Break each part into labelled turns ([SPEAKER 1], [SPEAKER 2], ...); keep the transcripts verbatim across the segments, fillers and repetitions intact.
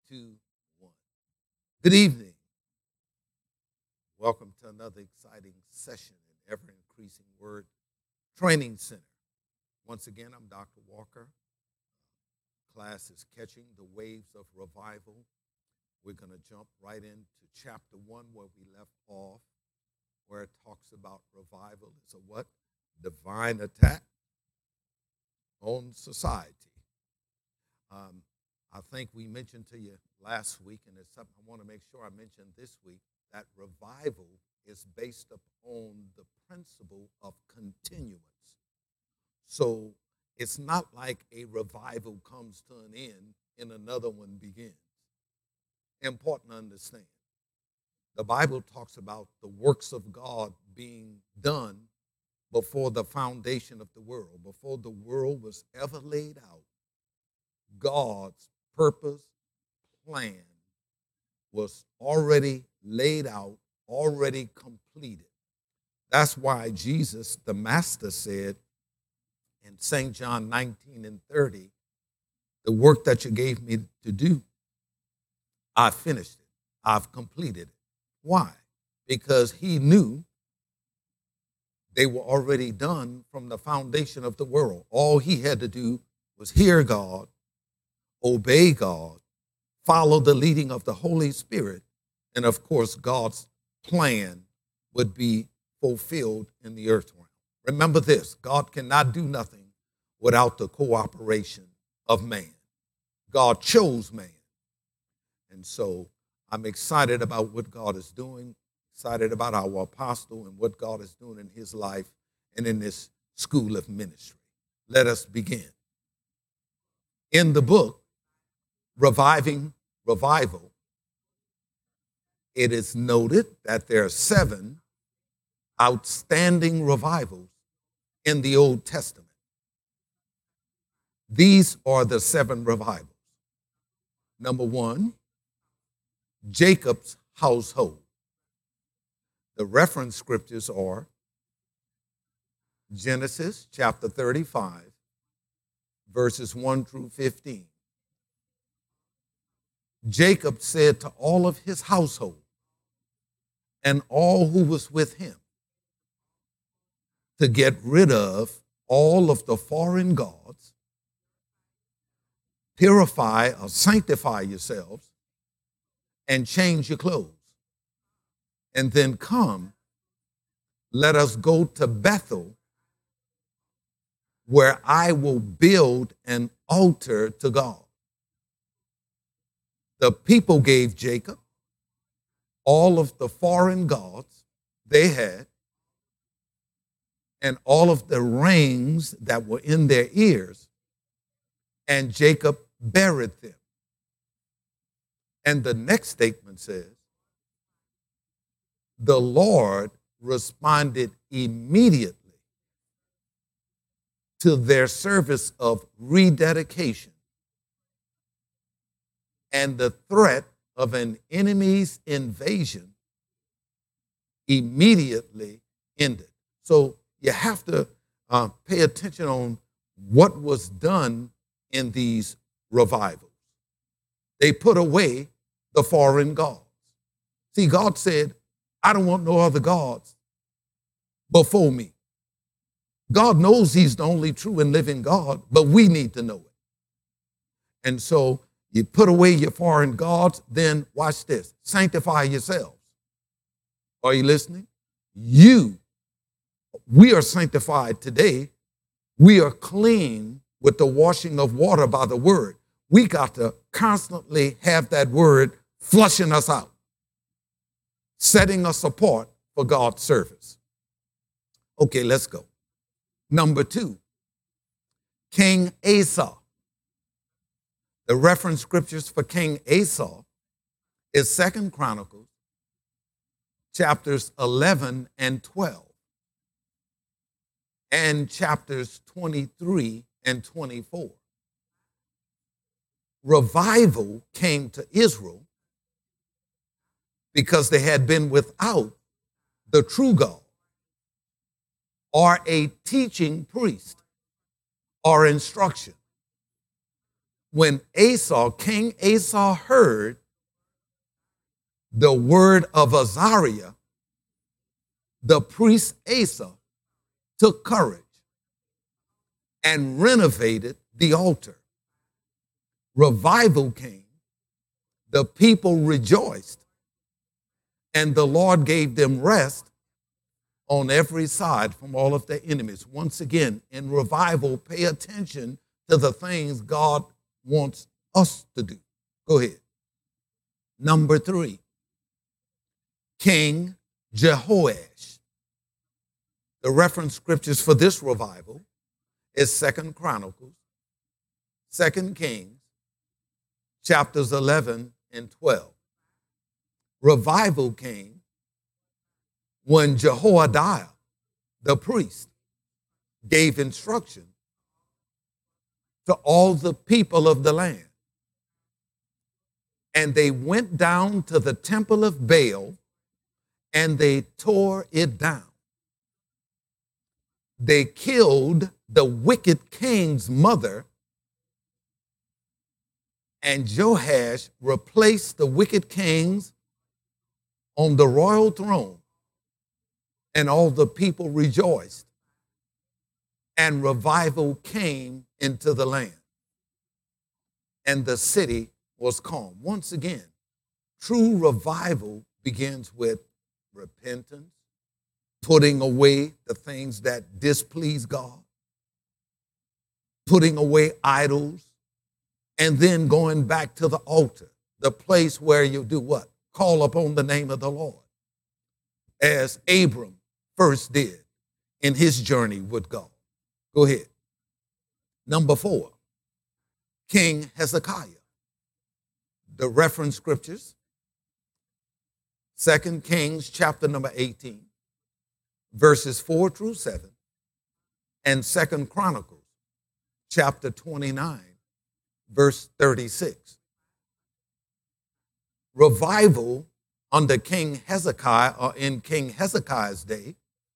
[SPEAKER 1] two, one. Good evening. Welcome to another exciting session in Ever Increasing Word Training Center. Once again, I'm Doctor Walker. Class is Catching the Waves of Revival. We're going to jump right into chapter one where we left off, where it talks about revival. It's a what? Divine attack on society. Um, I think we mentioned to you last week, and it's something I want to make sure I mention this week, that revival is based upon the principle of continuance. So it's not like a revival comes to an end and another one begins. Important to understand. The Bible talks about the works of God being done before the foundation of the world. Before the world was ever laid out, God's purpose, plan was already laid out, already completed. That's why Jesus, the Master, said in Saint John nineteen and thirty, the work that you gave me to do, I finished it. I've completed it. Why? Because he knew they were already done from the foundation of the world. All he had to do was hear God, obey God, follow the leading of the Holy Spirit, and of course, God's plan would be fulfilled in the earth realm. Remember this, God cannot do nothing without the cooperation of man. God chose man. And so I'm excited about what God is doing, excited about our apostle and what God is doing in his life and in this school of ministry. Let us begin. In the book, Reviving Revival, it is noted that there are seven outstanding revivals in the Old Testament. These are the seven revivals. Number one, Jacob's household. The reference scriptures are Genesis chapter thirty-five, verses one through fifteen. Jacob said to all of his household and all who was with him to get rid of all of the foreign gods, purify or sanctify yourselves, and change your clothes. And then come, let us go to Bethel, where I will build an altar to God. The people gave Jacob all of the foreign gods they had and all of the rings that were in their ears, and Jacob buried them. And the next statement says, the Lord responded immediately to their service of rededication and the threat of an enemy's invasion immediately ended. So you have to uh, pay attention on what was done in these revivals. They put away the foreign gods. See, God said, I don't want no other gods before me. God knows he's the only true and living God, but we need to know it. And so you put away your foreign gods, then watch this, sanctify yourselves. Are you listening? You, we are sanctified today. We are clean with the washing of water by the word. We got to constantly have that word flushing us out, setting us apart for God's service. Okay, let's go. Number two, King Asa. The reference scriptures for King Asa is Second Chronicles, chapters eleven and twelve, and chapters twenty-three and twenty-four. Revival came to Israel because they had been without the true God or a teaching priest or instruction. when Asa, King Asa, heard the word of Azariah, the priest Asa took courage and renovated the altar. Revival came, the people rejoiced, and the Lord gave them rest on every side from all of their enemies. Once again, in revival, pay attention to the things God wants us to do. Go ahead. Number three, King Jehoash. The reference scriptures for this revival is Second Chronicles, Second Kings, chapters eleven and twelve. Revival came when Jehoiada, the priest, gave instruction to all the people of the land. And they went down to the temple of Baal and they tore it down. They killed the wicked king's mother, and Joash replaced the wicked kings on the royal throne, and all the people rejoiced, and revival came into the land, and the city was calm. Once again, true revival begins with repentance, putting away the things that displease God, putting away idols, and then going back to the altar, the place where you do what? Call upon the name of the Lord, as Abram first did in his journey with God. Go ahead. Number four, King Hezekiah. The reference scriptures, Second Kings chapter number eighteen, verses four through seven, and Second Chronicles chapter twenty-nine, verse thirty-six. Revival under King Hezekiah, or in King Hezekiah's day,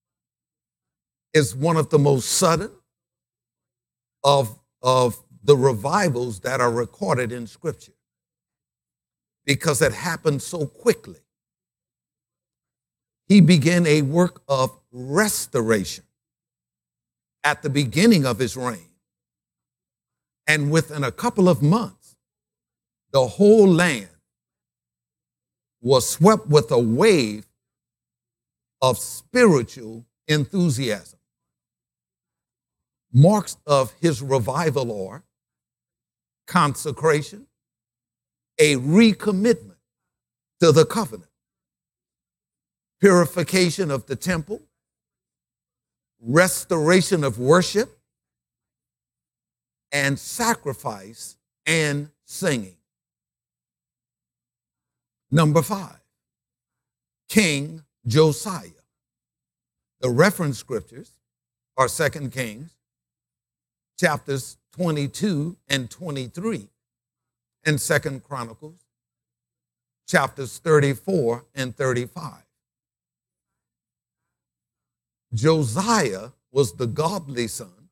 [SPEAKER 1] is one of the most sudden of, of the revivals that are recorded in Scripture, because it happened so quickly. He began a work of restoration at the beginning of his reign. And within a couple of months, the whole land was swept with a wave of spiritual enthusiasm. Marks of his revival are consecration, a recommitment to the covenant, purification of the temple, restoration of worship, and sacrifice and singing. Number five, King Josiah. The reference scriptures are Second Kings, chapters twenty-two and twenty-three, and Second Chronicles, chapters thirty-four and thirty-five. Josiah was the godly son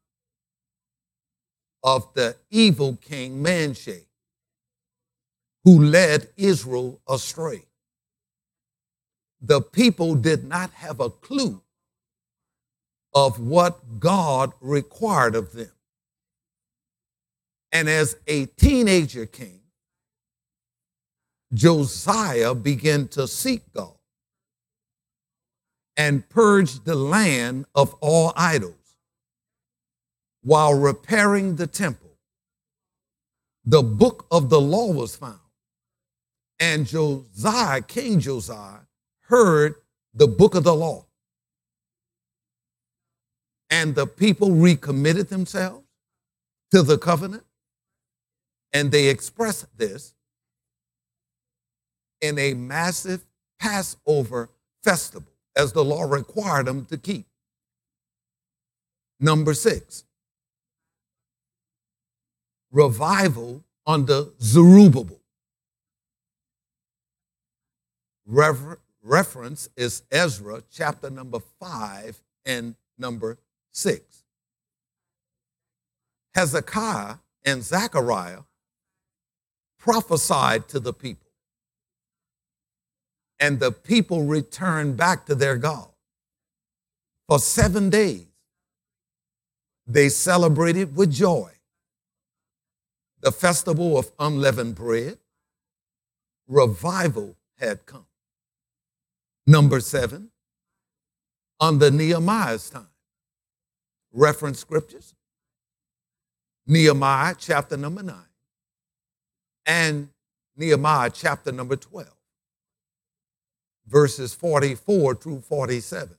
[SPEAKER 1] of the evil king Manasseh, who led Israel astray. The people did not have a clue of what God required of them. And as a teenager king, Josiah began to seek God and purge the land of all idols while repairing the temple. The book of the law was found, and Josiah, King Josiah, heard the book of the law. And the people recommitted themselves to the covenant, and they expressed this in a massive Passover festival, as the law required them to keep. Number six, revival under Zerubbabel. Rever- reference is Ezra chapter number five and number six. Hezekiah and Zechariah prophesied to the people. And the people returned back to their God. For seven days, they celebrated with joy the festival of unleavened bread. Revival had come. Number seven, under Nehemiah's time. Reference scriptures, Nehemiah chapter number nine and Nehemiah chapter number twelve, verses forty-four through forty-seven.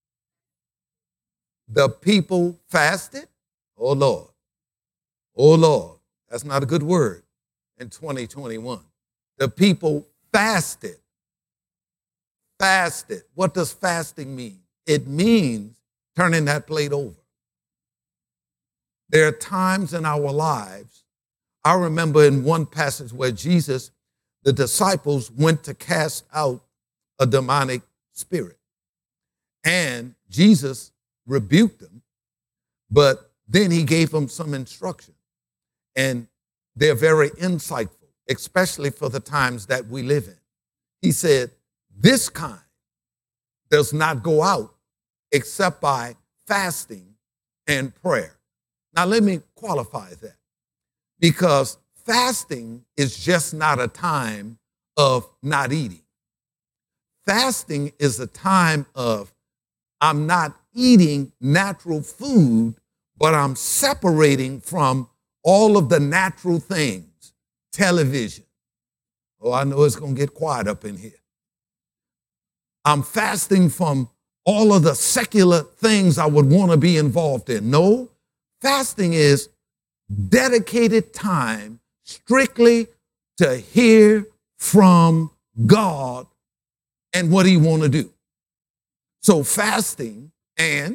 [SPEAKER 1] The people fasted. Oh Lord, oh Lord, that's not a good word in twenty twenty-one. The people fasted. Fasted. What does fasting mean? It means turning that plate over. There are times in our lives, I remember in one passage where Jesus, the disciples went to cast out a demonic spirit. And Jesus rebuked them, but then he gave them some instruction. And they're very insightful, especially for the times that we live in. He said, this kind does not go out except by fasting and prayer. Now, let me qualify that, because fasting is just not a time of not eating. Fasting is a time of I'm not eating natural food, but I'm separating from all of the natural things, television. Oh, I know it's going to get quiet up in here. I'm fasting from all of the secular things I would want to be involved in. No, fasting is dedicated time strictly to hear from God and what he want to do. So fasting and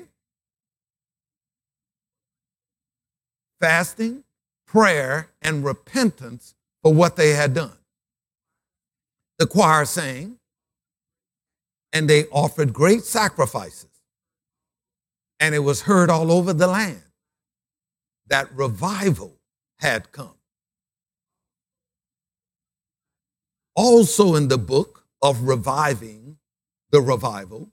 [SPEAKER 1] fasting, prayer, and repentance for what they had done. The choir sang, and they offered great sacrifices. And it was heard all over the land that revival had come. Also in the book of reviving the revival,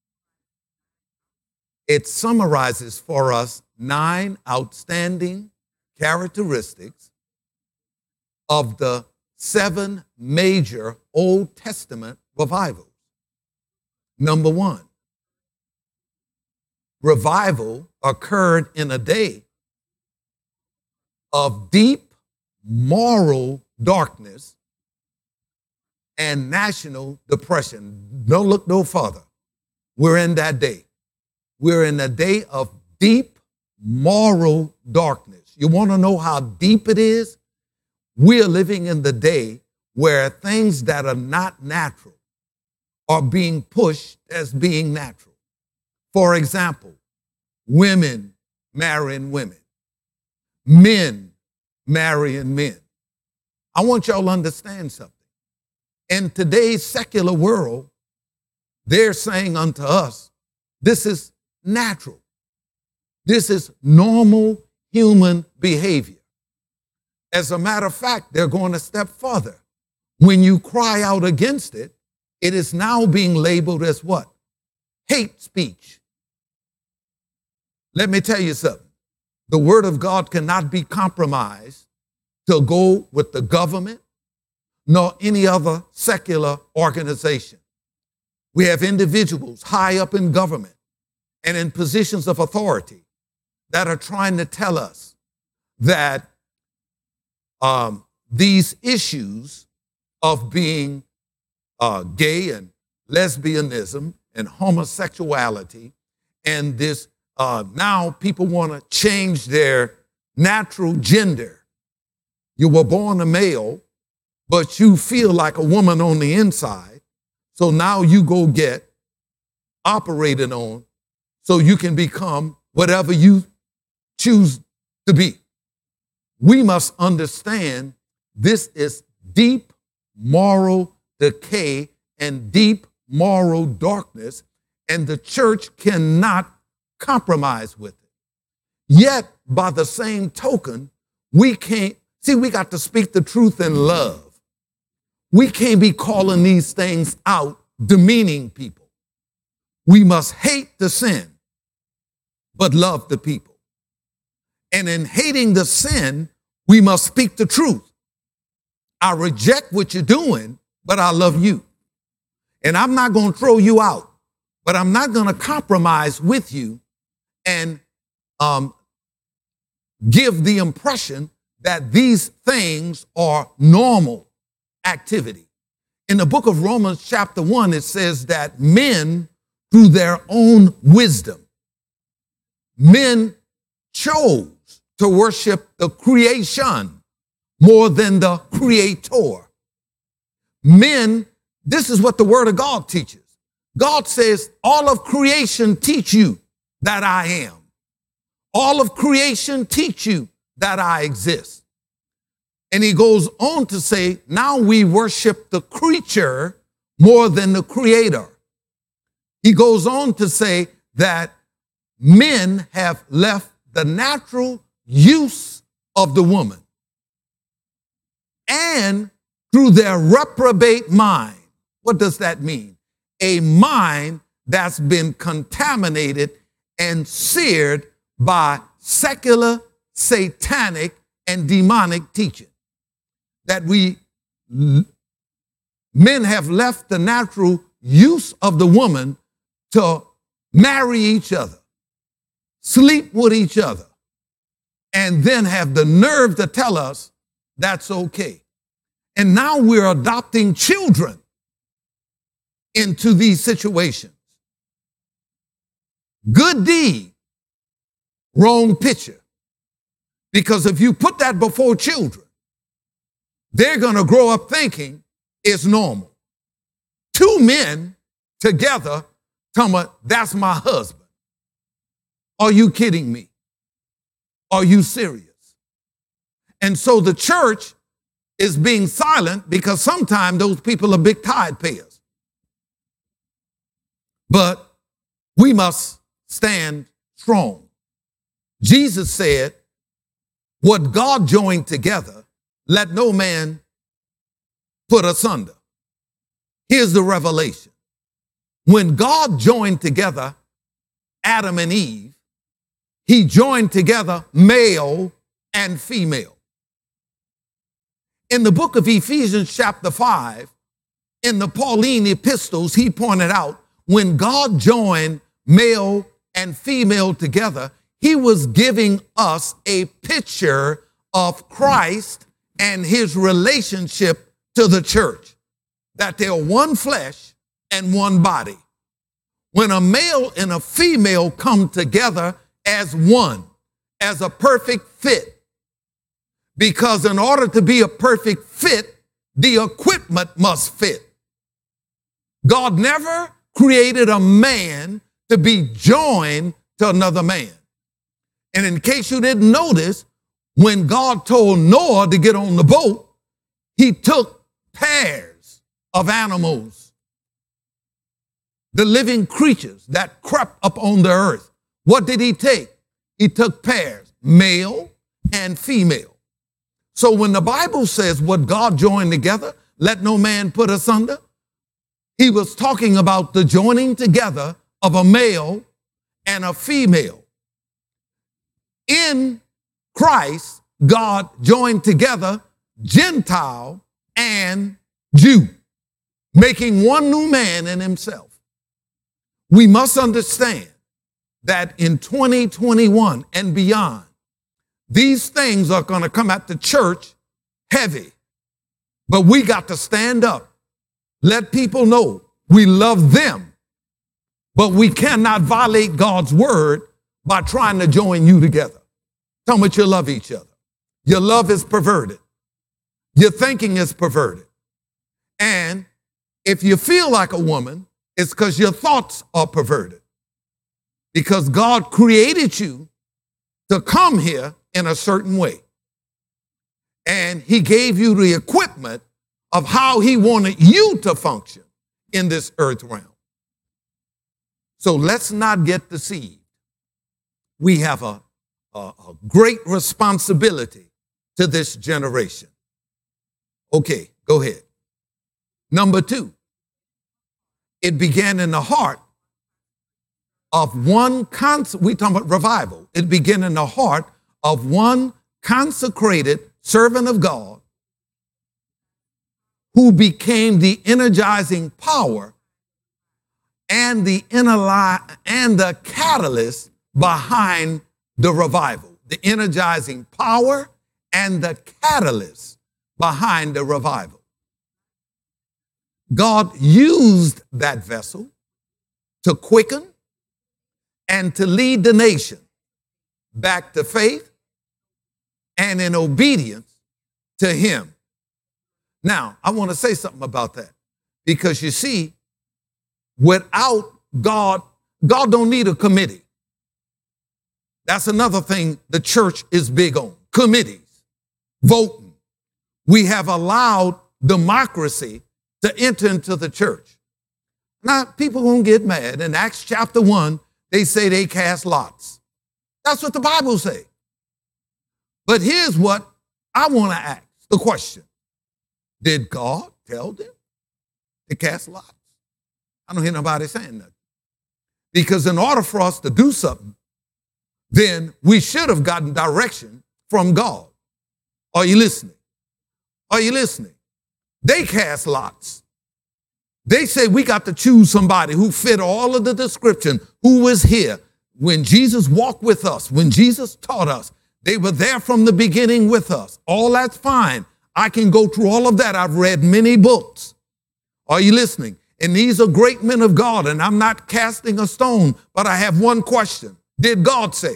[SPEAKER 1] it summarizes for us nine outstanding characteristics of the seven major Old Testament revivals. Number one, revival occurred in a day of deep moral darkness and national depression. Don't look no further. We're in that day. We're in a day of deep moral darkness. You want to know how deep it is? We're living in the day where things that are not natural are being pushed as being natural. For example, women marrying women, men marrying men. I want y'all to understand something. In today's secular world, they're saying unto us, this is natural. This is normal human behavior. As a matter of fact, they're going a step further. When you cry out against it, it is now being labeled as what? Hate speech. Let me tell you something. The word of God cannot be compromised to go with the government nor any other secular organization. We have individuals high up in government and in positions of authority that are trying to tell us that um, these issues of being uh, gay and lesbianism and homosexuality and this, uh, now people want to change their natural gender. You were born a male, but you feel like a woman on the inside. So now you go get operated on so you can become whatever you choose to be. We must understand this is deep moral decay and deep moral darkness, and the church cannot compromise with it. Yet, by the same token, we can't See, we got to speak the truth in love. We can't be calling these things out, demeaning people. We must hate the sin, but love the people. And in hating the sin, we must speak the truth. I reject what you're doing, but I love you. And I'm not going to throw you out, but I'm not going to compromise with you and um, give the impression that these things are normal activity. In the book of Romans chapter one, it says that men, through their own wisdom, men chose to worship the creation more than the creator. Men, this is what the word of God teaches. God says, all of creation teach you that I am. All of creation teach you that I exist. And he goes on to say, now we worship the creature more than the creator. He goes on to say that men have left the natural use of the woman, and through their reprobate mind. What does that mean? A mind that's been contaminated and seared by secular, satanic, and demonic teaching. That we, men have left the natural use of the woman to marry each other, sleep with each other, and then have the nerve to tell us that's okay. And now we're adopting children into these situations. Good deed, wrong picture. Because if you put that before children, they're going to grow up thinking it's normal. Two men together, tell me, that's my husband. Are you kidding me? Are you serious? And so the church is being silent because sometimes those people are big tithe payers. But we must stand strong. Jesus said, what God joined together, let no man put asunder. Here's the revelation. When God joined together Adam and Eve, he joined together male and female. In the book of Ephesians chapter five, in the Pauline epistles, he pointed out when God joined male and female together, he was giving us a picture of Christ and his relationship to the church, that they're one flesh and one body. When a male and a female come together as one, as a perfect fit, because in order to be a perfect fit, the equipment must fit. God never created a man to be joined to another man. And in case you didn't notice, when God told Noah to get on the boat, he took pairs of animals, the living creatures that crept up on the earth. What did he take? He took pairs, male and female. So when the Bible says what God joined together, let no man put asunder, he was talking about the joining together of a male and a female. In Christ, God joined together Gentile and Jew, making one new man in himself. We must understand that in twenty twenty-one and beyond, these things are going to come at the church heavy. But we got to stand up, let people know we love them, but we cannot violate God's word by trying to join you together. Tell me that you love each other. Your love is perverted. Your thinking is perverted. And if you feel like a woman, it's because your thoughts are perverted. Because God created you to come here in a certain way. And he gave you the equipment of how he wanted you to function in this earth realm. So let's not get deceived. We have a, a, a great responsibility to this generation. Okay, go ahead. Number two, it began in the heart of one, cons- we talking about revival. It began in the heart of one consecrated servant of God who became the energizing power and the inali- and the catalyst behind the revival. The energizing power and the catalyst behind the revival. God used that vessel to quicken and to lead the nation back to faith and in obedience to him. Now, I want to say something about that, because you see, without God, God don't need a committee. That's another thing the church is big on, committees, voting. We have allowed democracy to enter into the church. Now, people won't get mad. In Acts chapter one, they say they cast lots. That's what the Bible says. But here's what I want to ask the question. Did God tell them to cast lots? I don't hear nobody saying nothing. Because in order for us to do something, then we should have gotten direction from God. Are you listening? Are you listening? They cast lots. They say we got to choose somebody who fit all of the description, who was here when Jesus walked with us, when Jesus taught us. They were there from the beginning with us. All that's fine. I can go through all of that. I've read many books. Are you listening? And these are great men of God, and I'm not casting a stone, but I have one question. Did God say?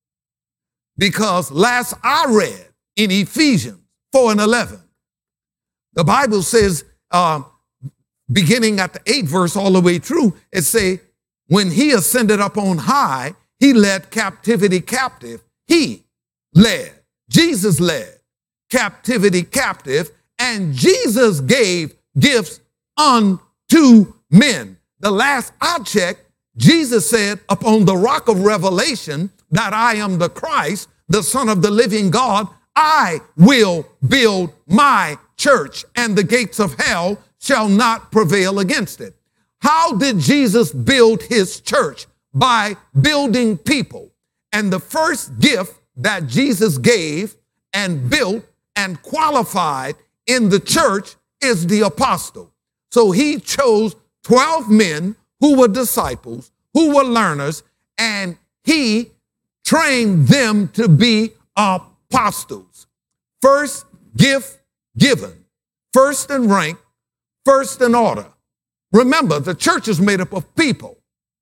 [SPEAKER 1] Because last I read in Ephesians four and eleven, the Bible says, uh, beginning at the eighth verse all the way through, it say, when he ascended up on high, he led captivity captive. He led, Jesus led captivity captive, and Jesus gave gifts unto men. The last I checked, Jesus said, upon the rock of revelation, that I am the Christ, the Son of the living God, I will build my church, and the gates of hell shall not prevail against it. How did Jesus build his church? By building people. And the first gift that Jesus gave and built and qualified in the church is the apostle. So he chose twelve men who were disciples, who were learners, and he trained them to be apostles. First gift given, first in rank, first in order. Remember, the church is made up of people.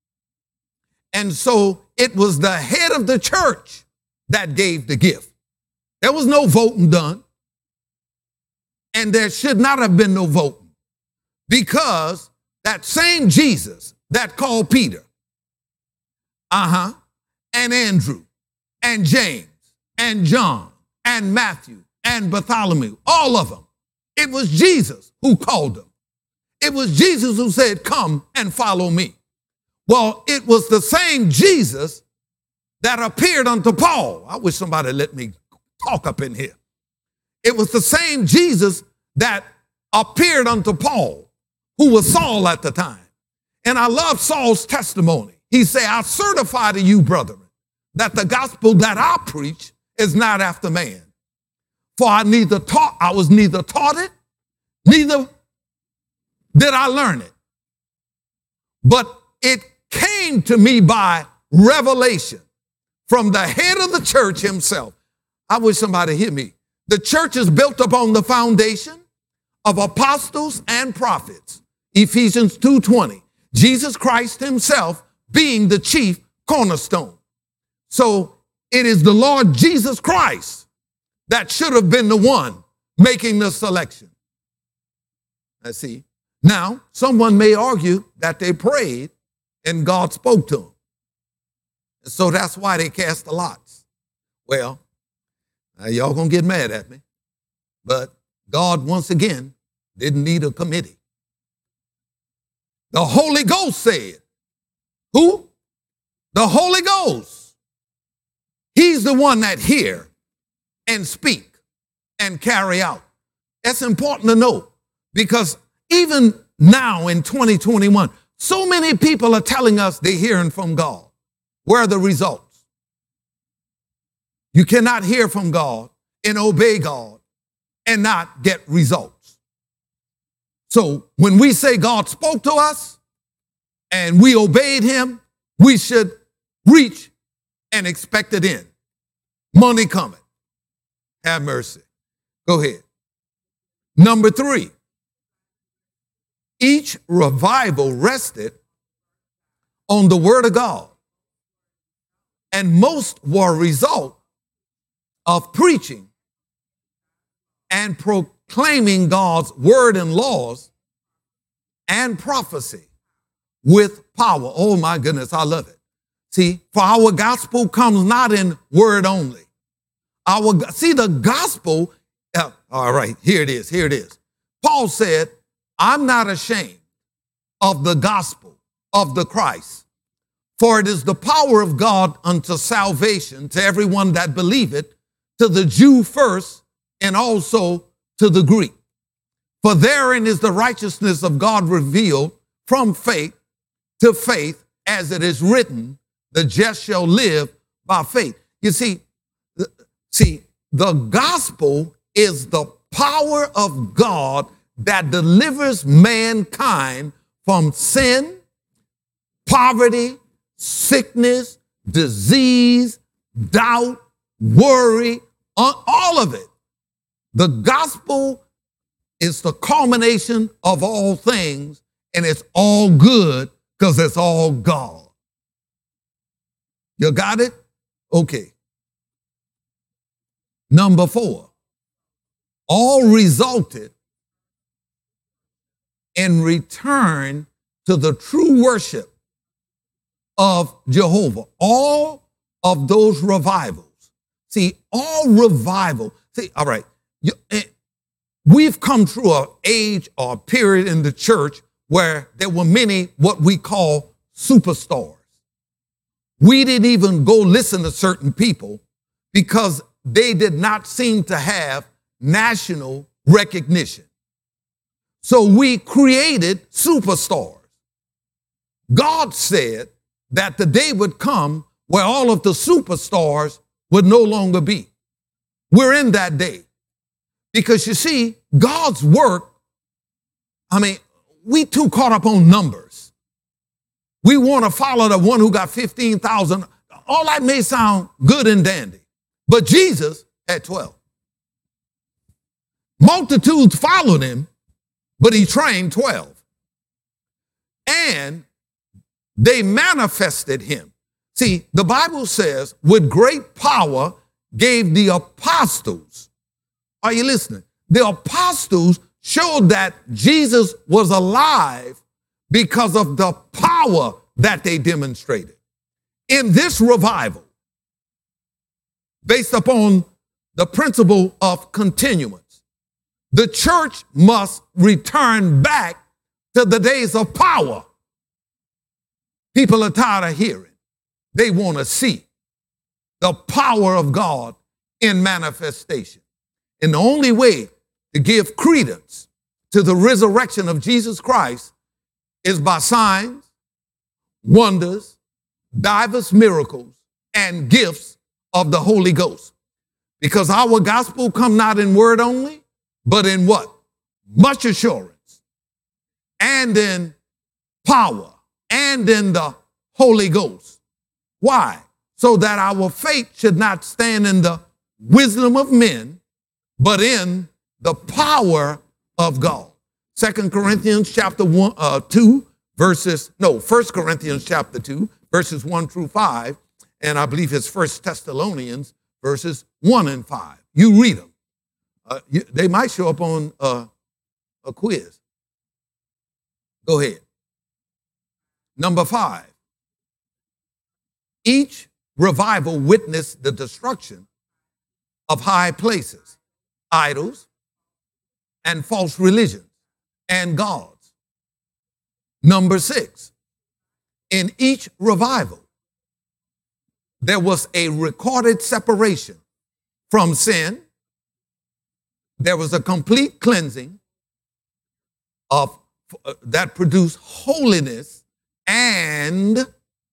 [SPEAKER 1] And so it was the head of the church that gave the gift. There was no voting done. And there should not have been no voting, because that same Jesus that called Peter, uh-huh, and Andrew, and James, and John, and Matthew, and Bartholomew, all of them, it was Jesus who called them. It was Jesus who said, come and follow me. Well, it was the same Jesus that appeared unto Paul. I wish somebody let me talk up in here. It was the same Jesus that appeared unto Paul, who was Saul at the time. And I love Saul's testimony. He said, I certify to you, brethren, that the gospel that I preach is not after man. For I neither taught, I was neither taught it, neither did I learn it. But it came to me by revelation from the head of the church himself. I wish somebody hear me. The church is built upon the foundation of apostles and prophets. Ephesians two twenty. Jesus Christ himself being the chief cornerstone. So it is the Lord Jesus Christ that should have been the one making the selection. Let's see. Now, someone may argue that they prayed and God spoke to them. So that's why they cast the lots. Well, now y'all gonna get mad at me, but God, once again, didn't need a committee. The Holy Ghost said, who? The Holy Ghost. He's the one that hear and speak. and carry out. That's important to know, because even now in twenty twenty-one, so many people are telling us they're hearing from God. Where are the results? You cannot hear from God and obey God and not get results. So when we say God spoke to us and we obeyed him, we should reach and expect it in. Money coming. Have mercy. Go ahead. Number three, each revival rested on the word of God, and most were a result of preaching and proclaiming God's word and laws and prophecy with power. Oh my goodness, I love it. See, for our gospel comes not in word only. Our see the gospel. Uh, all right, here it is. Here it is. Paul said, "I'm not ashamed of the gospel of the Christ, for it is the power of God unto salvation to everyone that believeth, to the Jew first, and also to the Greek. For therein is the righteousness of God revealed from faith to faith, as it is written, the just shall live by faith." You see, see, the gospel is the power of God that delivers mankind from sin, poverty, sickness, disease, doubt, worry, all of it. The gospel is the culmination of all things, and it's all good because it's all God. You got it? Okay. Number four, all resulted in return to the true worship of Jehovah. All of those revivals. See, all revival. See, all right. You, we've come through an age or a period in the church where there were many what we call superstars. We didn't even go listen to certain people because they did not seem to have national recognition. So we created superstars. God said that the day would come where all of the superstars would no longer be. We're in that day. Because you see, God's work, I mean, we too caught up on numbers. We want to follow the one who got fifteen thousand. All that may sound good and dandy, but Jesus had twelve. Multitudes followed him, but he trained twelve. And they manifested him. See, the Bible says, with great power gave the apostles. Are you listening? The apostles showed that Jesus was alive because of the power that they demonstrated. In this revival, based upon the principle of continuance, the church must return back to the days of power. People are tired of hearing. They want to see the power of God in manifestation. And the only way to give credence to the resurrection of Jesus Christ is by signs, wonders, diverse miracles, and gifts of the Holy Ghost. Because our gospel come not in word only, but in what? Much assurance, and in power, and in the Holy Ghost. Why? So that our faith should not stand in the wisdom of men, but in the power of God. Second Corinthians chapter one, uh, two, verses, no, First Corinthians chapter two, verses one through five, and I believe it's First Thessalonians verses one and five. You read them. Uh, you, they might show up on uh, a quiz. Go ahead. Number five, each revival witnessed the destruction of high places, idols, and false religions, and gods. Number six, in each revival, there was a recorded separation from sin, There was a complete cleansing of uh, that produced holiness and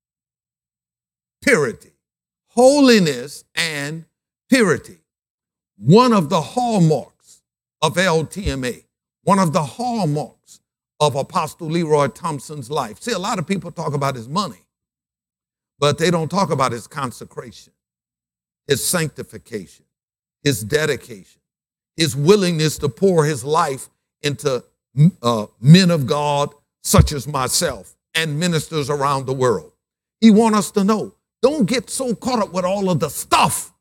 [SPEAKER 1] purity. Holiness and purity. One of the hallmarks of L T M A, one of the hallmarks of Apostle Leroy Thompson's life. See, a lot of people talk about his money, but they don't talk about his consecration, his sanctification, his dedication, his willingness to pour his life into uh, men of God such as myself and ministers around the world. He wants us to know, don't get so caught up with all of the stuff.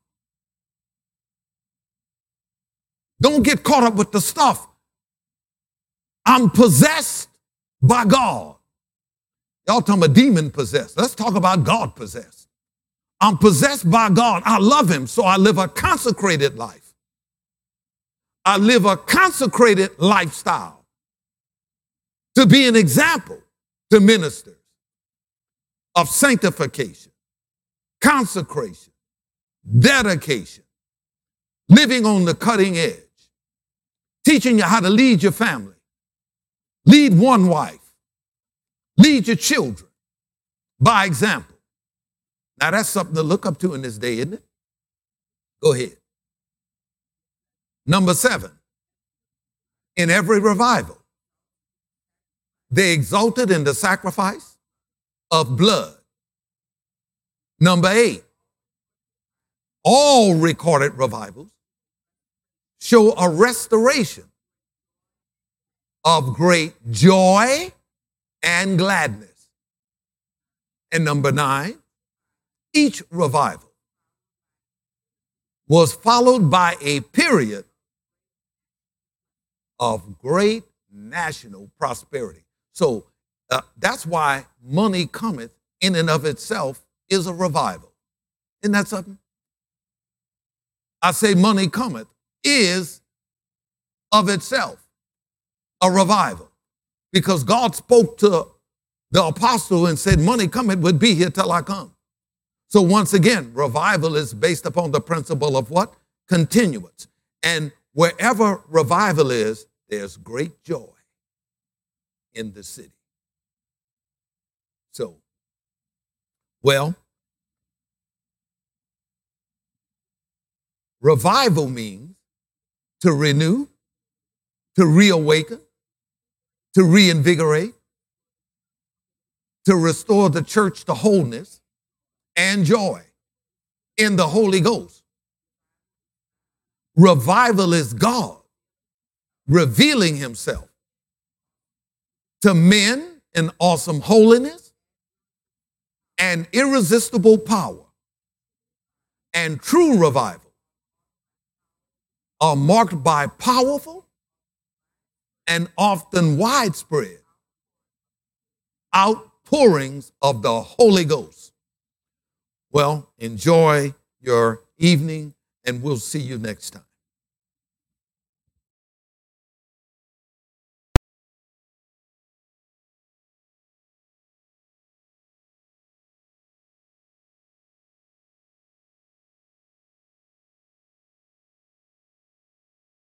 [SPEAKER 1] Don't get caught up with the stuff. I'm possessed by God. Y'all talking about demon possessed. Let's talk about God possessed. I'm possessed by God. I love him, so I live a consecrated life. I live a consecrated lifestyle to be an example to ministers of sanctification, consecration, dedication, living on the cutting edge, teaching you how to lead your family, lead one wife, lead your children by example. Now that's something to look up to in this day, isn't it? Go ahead. Number seven, in every revival, they exulted in the sacrifice of blood. Number eight, all recorded revivals show a restoration of great joy and gladness. And number nine, each revival was followed by a period of great national prosperity. So uh, that's why money cometh in and of itself is a revival. Isn't that something? I say money cometh is of itself a revival, because God spoke to the apostle and said, money cometh would be here till I come. So once again, revival is based upon the principle of what? Continuance. And wherever revival is, there's great joy in the city. So, well, revival means to renew, to reawaken, to reinvigorate, to restore the church to wholeness and joy in the Holy Ghost. Revival is God revealing himself to men in awesome holiness and irresistible power. And true revival are marked by powerful and often widespread outpourings of the Holy Ghost. Well, enjoy your evening, and we'll see you next time.